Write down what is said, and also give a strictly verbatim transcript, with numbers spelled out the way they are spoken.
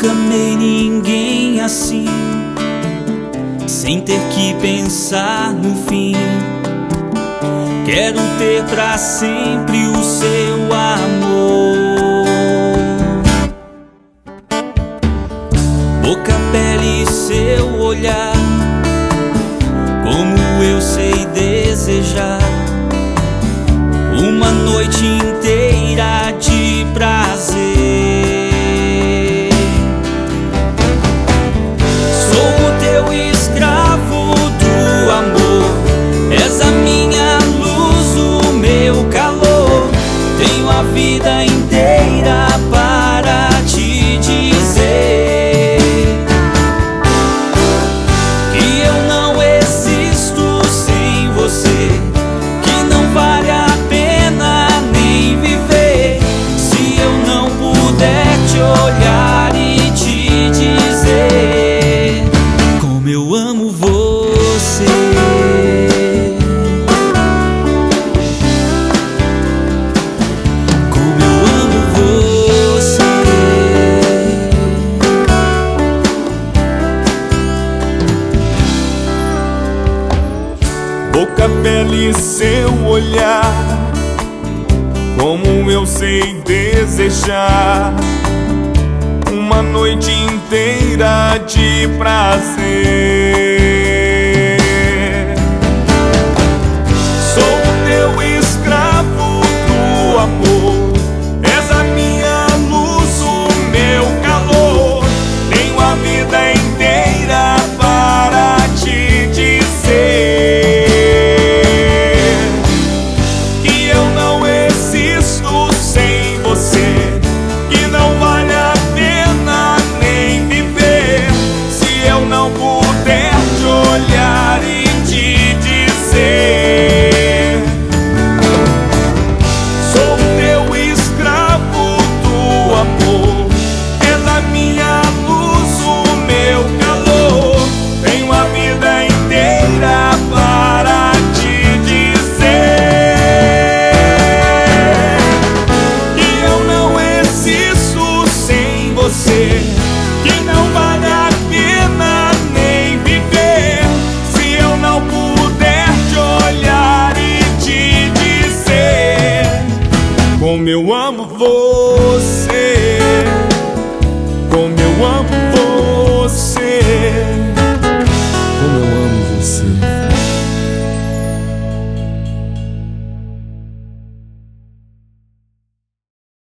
Nunca amei ninguém assim, sem ter que pensar no fim. Quero ter pra sempre o seu amor. Boca, pele e seu olhar, como eu sei desejar. Uma noite inteira de prazer. Sou o teu escravo do amor, és a minha luz, o meu calor. Tenho a vida inteira para te dizer que eu não existo sem você, que não vale a pena nem viver se eu não puder te olhar e te dizer como eu amo você. Como eu amo você. Boca, pele e seu olhar, como eu sei desejar. Uma noite inteira de prazer. Sou o teu escravo do amor, és a minha luz, o meu calor. Tenho a vida inteira para te dizer que eu não existo sem você, que não vale a pena nem viver se eu não puder te olhar e te dizer. Sou o teu escravo do amor, és a minha luz, o meu calor. Tenho a vida inteira para te dizer que eu não existo sem você, que não vale a pena nem viver se eu não puder te olhar e te dizer como eu amo você, como eu amo você, como eu amo você.